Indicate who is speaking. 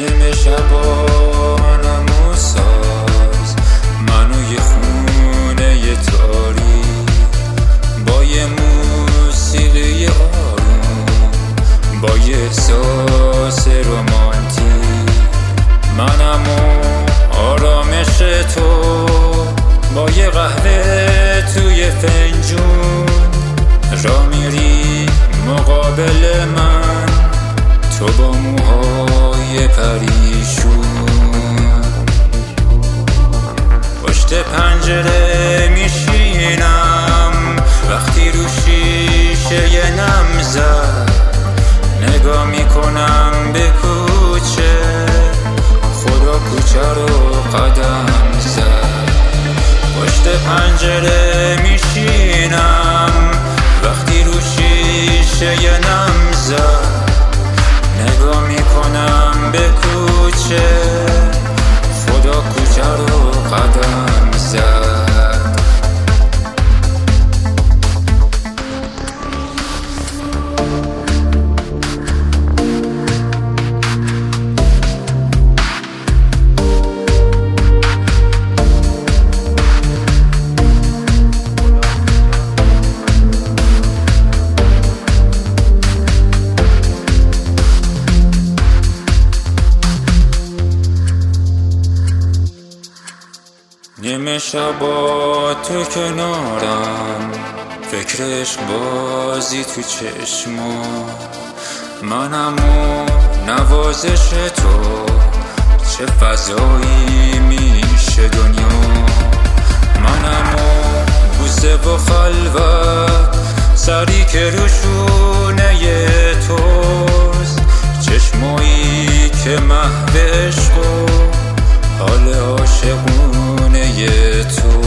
Speaker 1: نیمه شبانم و ساز منو یه خونه یه تاریک با یه موسیقی آروم با یه احساس رومانتیک منم و آرامش تو با یه قهوه توی فنجون را میری مقابل من تو با موهای پریشون پشت پنجره میشینم وقتی رو شیشه نم زد نگاه میکنم به کوچه خدا کوچه رو قدم زد پشت پنجره میشینم وقتی رو شیشه نم زد نگاه میکنم به کوچه خدا کوچه رو قدم زد نیمه شبا تو کنارم فکرش بازی تو چشما منم و نوازش تو چه فضایی میشه دنیا منم و بوسه و خلوت سری که روشونه توست چشمایی که محو عشق و حال عاشقونه تو